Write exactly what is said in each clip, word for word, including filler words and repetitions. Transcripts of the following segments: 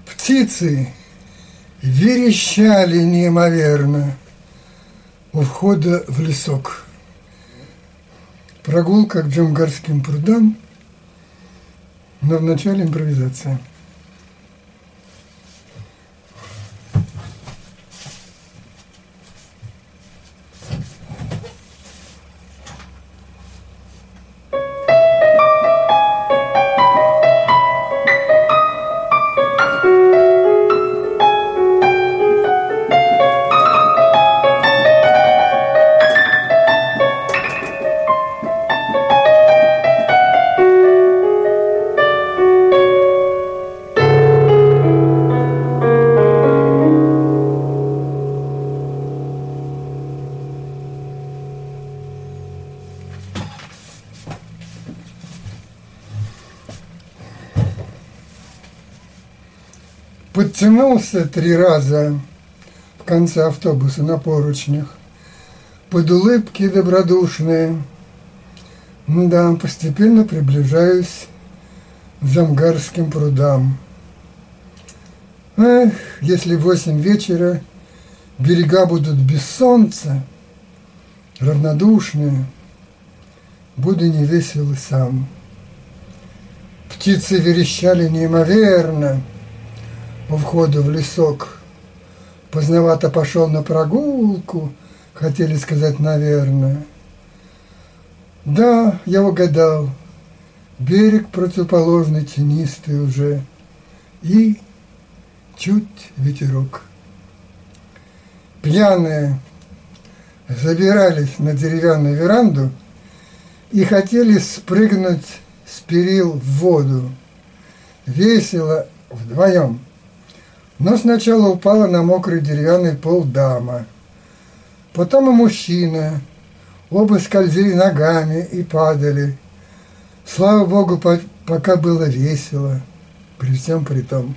Птицы верещали неимоверно у входа в лесок. Прогулка к Джамгарским прудам, но вначале импровизация. Подтянулся три раза в конце автобуса на поручнях, под улыбки добродушные. Да, постепенно приближаюсь к Джамгарским прудам. Эх, если в восемь вечера берега будут без солнца, равнодушные, буду невесел и сам. Птицы верещали неимоверно у входа в лесок. Поздновато пошел на прогулку, хотели сказать, наверное. Да, я угадал, берег противоположный, тенистый уже, и чуть ветерок. Пьяные забирались на деревянную веранду и хотели спрыгнуть с перил в воду. Весело вдвоем. Но сначала упала на мокрый деревянный пол дама, потом и мужчина. Оба скользили ногами и падали. Слава Богу, пока было весело, при всем при том.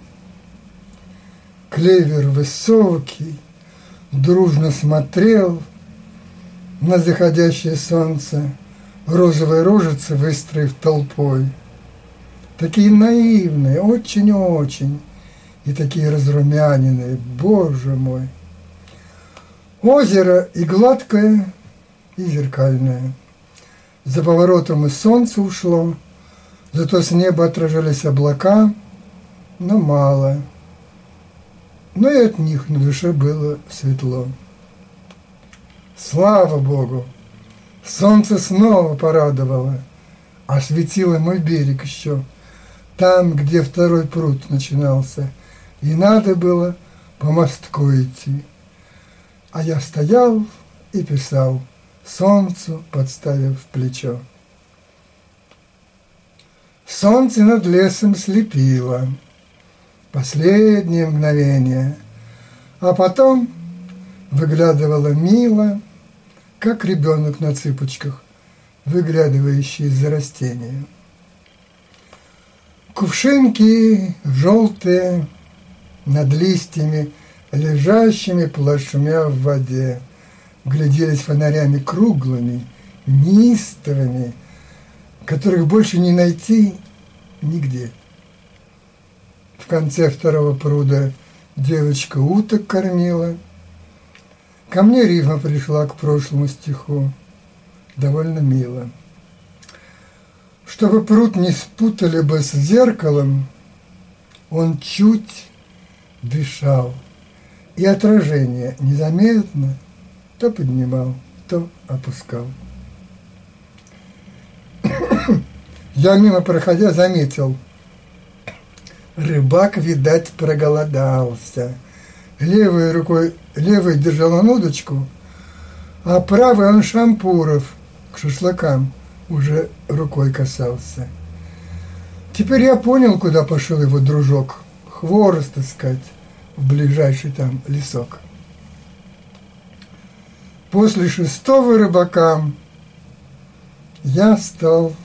Клевер высокий, дружно смотрел на заходящее солнце, розовые рожицы выстроив толпой. Такие наивные, очень-очень. И такие разрумяненные, боже мой. Озеро и гладкое, и зеркальное. За поворотом и солнце ушло, зато с неба отражались облака, но мало. Но и от них на душе было светло. Слава Богу! Солнце снова порадовало, осветило мой берег еще, там, где второй пруд начинался. И надо было по мостку идти. А я стоял и писал, солнцу подставив плечо. Солнце над лесом слепило. Последнее мгновение. А потом выглядывало мило, как ребенок на цыпочках, выглядывающий из-за растения. Кувшинки желтые, над листьями, лежащими плашмя в воде, гляделись фонарями круглыми, неистовыми, которых больше не найти нигде. В конце второго пруда девочка уток кормила. Ко мне рифма пришла к прошлому стиху, довольно мило. Чтобы пруд не спутали бы с зеркалом, он чуть дышал, и отражение незаметно то поднимал, то опускал. Я мимо проходя заметил, рыбак, видать, проголодался. Левой рукой, левой держал он удочку, а правой он шампуров к шашлыкам уже рукой касался. Теперь я понял, куда пошел его дружок. Хворост искать в ближайший там лесок. После шестого рыбака я стал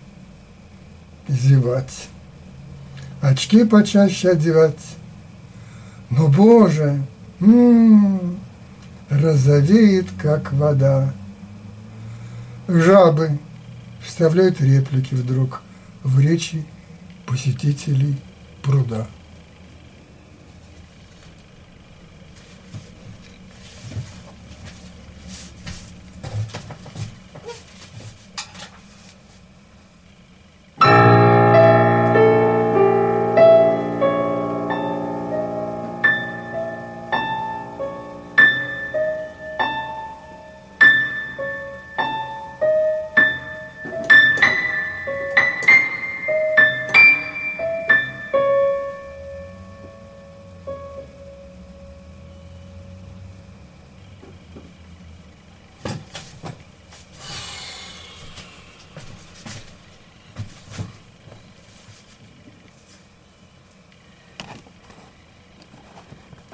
зевать, очки почаще одевать. Но, Боже, м-м, розовеет, как вода. Жабы вставляют реплики вдруг в речи посетителей пруда.